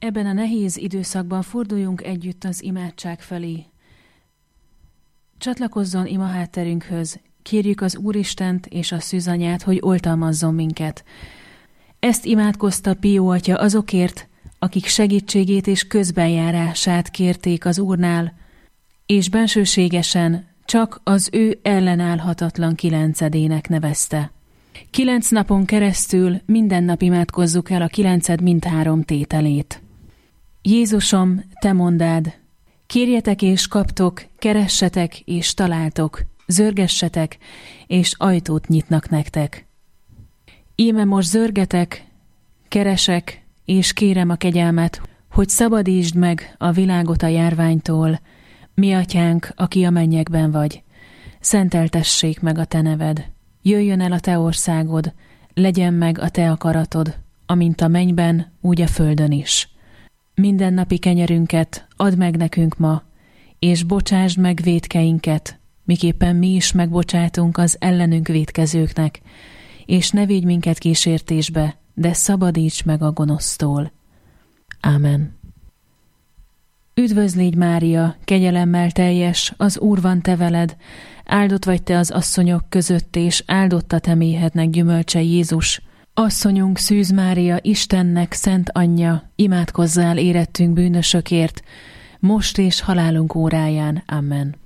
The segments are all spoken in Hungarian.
Ebben a nehéz időszakban forduljunk együtt az imádság felé. Csatlakozzon ima hátterünkhöz, kérjük az Úristent és a Szűzanyát, hogy oltalmazzon minket. Ezt imádkozta Pió atya azokért, akik segítségét és közbenjárását kérték az Úrnál, és bensőségesen csak az ő ellenállhatatlan kilencedének nevezte. 9 napon keresztül minden nap imádkozzuk el a 9 mindhárom tételét. Jézusom, te mondád, kérjetek és kaptok, keressetek és találtok, zörgessetek, és ajtót nyitnak nektek. Íme most zörgetek, keresek, és kérem a kegyelmet, hogy szabadítsd meg a világot a járványtól, mi atyánk, aki a mennyekben vagy. Szenteltessék meg a te neved. Jöjjön el a te országod, legyen meg a te akaratod, amint a mennyben, úgy a földön is. Mindennapi kenyerünket add meg nekünk ma, és bocsásd meg vétkeinket, miképpen mi is megbocsátunk az ellenünk vétkezőknek, és ne vigy minket kísértésbe, de szabadíts meg a gonosztól. Ámen. Üdvözl légy, Mária, kegyelemmel teljes, az Úr van te veled, áldott vagy te az asszonyok között, és áldott a te méhednek gyümölcse Jézus. Asszonyunk Szűz Mária, Istennek szent anyja, imádkozzál érettünk bűnösökért, most és halálunk óráján. Amen.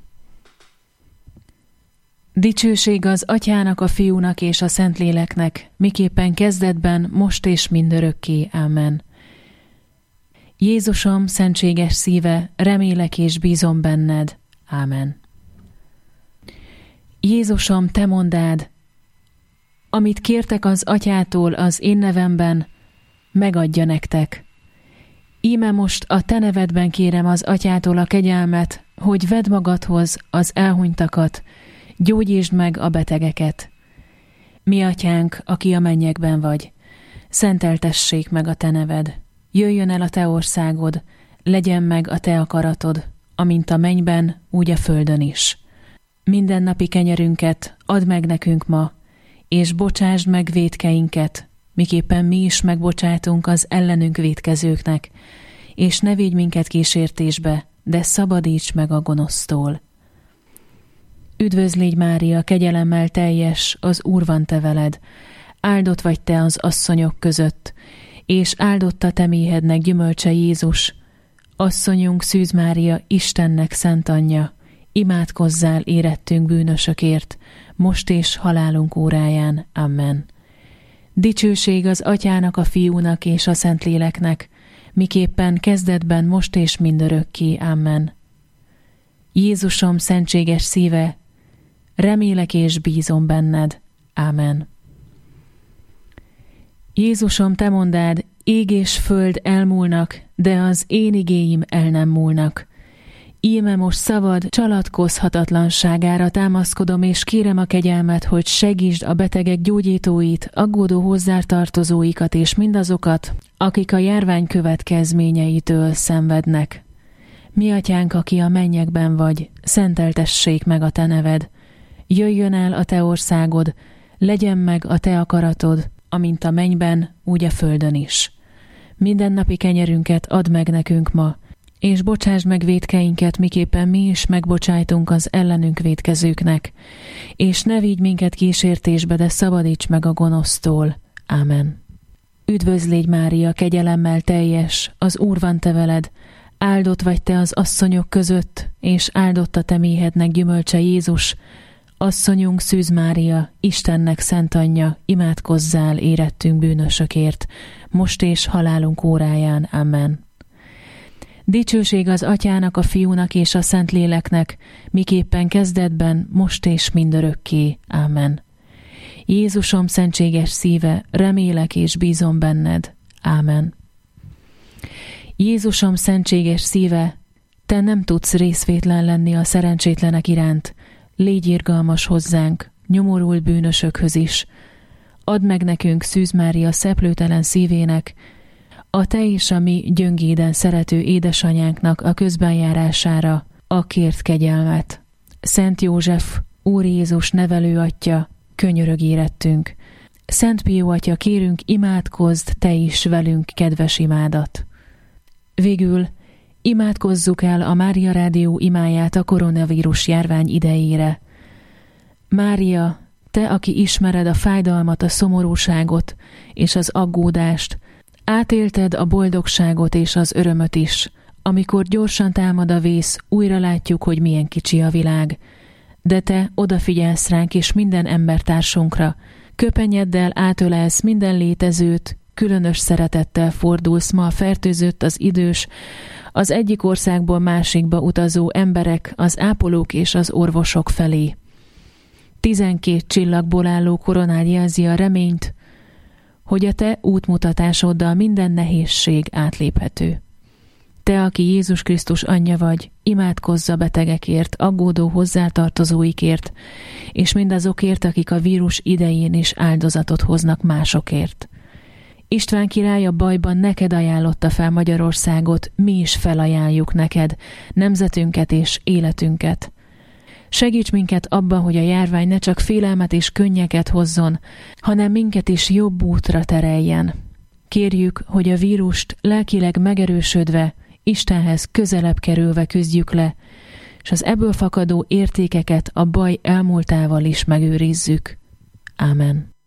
Dicsőség az Atyának, a Fiúnak és a Szentléleknek, miképpen kezdetben, most és mindörökké. Amen. Jézusom, szentséges szíve, remélek és bízom benned. Ámen. Jézusom, te mondád, amit kértek az Atyától az én nevemben, megadja nektek. Íme most a te nevedben kérem az Atyától a kegyelmet, hogy vedd magadhoz az elhunytakat, gyógyítsd meg a betegeket. Mi atyánk, aki a mennyekben vagy, szenteltessék meg a te neved. Jöjjön el a te országod, legyen meg a te akaratod, amint a mennyben, úgy a földön is. Mindennapi kenyerünket add meg nekünk ma, és bocsásd meg vétkeinket, miképpen mi is megbocsátunk az ellenünk vétkezőknek, és ne vigy minket kísértésbe, de szabadíts meg a gonosztól. Üdvözl légy, Mária, kegyelemmel teljes, az Úr van te veled, áldott vagy te az asszonyok között, és áldott a te méhednek gyümölcse Jézus. Asszonyunk Szűz Mária, Istennek szent anyja, imádkozzál érettünk bűnösökért, most és halálunk óráján. Amen. Dicsőség az Atyának, a Fiúnak és a Szentléleknek, miképpen kezdetben, most és mindörökké. Amen. Jézusom, szentséges szíve, remélek és bízom benned. Amen. Jézusom, te mondád, ég és föld elmúlnak, de az én igéim el nem múlnak. Íme most szavad csalatkozhatatlanságára támaszkodom, és kérem a kegyelmet, hogy segítsd a betegek gyógyítóit, aggódó hozzátartozóikat és mindazokat, akik a járvány következményeitől szenvednek. Mi atyánk, aki a mennyekben vagy, szenteltessék meg a te neved. Jöjjön el a te országod, legyen meg a te akaratod, amint a mennyben, úgy a földön is. Mindennapi kenyerünket add meg nekünk ma, és bocsásd meg vétkeinket, miképpen mi is megbocsájtunk az ellenünk vétkezőknek, és ne vigy minket kísértésbe, de szabadíts meg a gonosztól. Ámen. Üdvözl légy, Mária, kegyelemmel teljes, az Úr van te veled, áldott vagy te az asszonyok között, és áldott a te méhednek gyümölcse Jézus. Asszonyunk Szűz Mária, Istennek szent anyja, imádkozzál érettünk bűnösökért, most és halálunk óráján. Amen. Dicsőség az Atyának, a Fiúnak és a Szentléleknek, miképpen kezdetben, most és mindörökké. Amen. Jézusom, szentséges szíve, remélek és bízom benned. Ámen. Jézusom, szentséges szíve, te nem tudsz részvétlen lenni a szerencsétlenek iránt, légy irgalmas hozzánk, nyomorult bűnösökhöz is. Add meg nekünk Szűz Mária szeplőtelen szívének, a te és a mi gyöngéden szerető édesanyánknak a közbenjárására a kért kegyelmet. Szent József, Úr Jézus nevelő atya, könyörög érettünk. Szent Pió atya, kérünk, imádkozd te is velünk kedves imádat. Végül imádkozzuk el a Mária Rádió imáját a koronavírus járvány idejére. Mária, te, aki ismered a fájdalmat, a szomorúságot és az aggódást, átélted a boldogságot és az örömöt is. Amikor gyorsan támad a vész, újra látjuk, hogy milyen kicsi a világ. De te odafigyelsz ránk és minden embertársunkra, köpenyeddel átölelsz minden létezőt, különös szeretettel fordulsz ma a fertőzött, az idős, az egyik országból másikba utazó emberek, az ápolók és az orvosok felé. 12 csillagból álló koronád jelzi a reményt, hogy a te útmutatásoddal minden nehézség átléphető. Te, aki Jézus Krisztus anyja vagy, imádkozz a betegekért, aggódó hozzátartozóikért, és mindazokért, akik a vírus idején is áldozatot hoznak másokért. István király a bajban neked ajánlotta fel Magyarországot, mi is felajánljuk neked, nemzetünket és életünket. Segíts minket abban, hogy a járvány ne csak félelmet és könnyeket hozzon, hanem minket is jobb útra tereljen. Kérjük, hogy a vírust lelkileg megerősödve, Istenhez közelebb kerülve küzdjük le, és az ebből fakadó értékeket a baj elmúltával is megőrizzük. Ámen.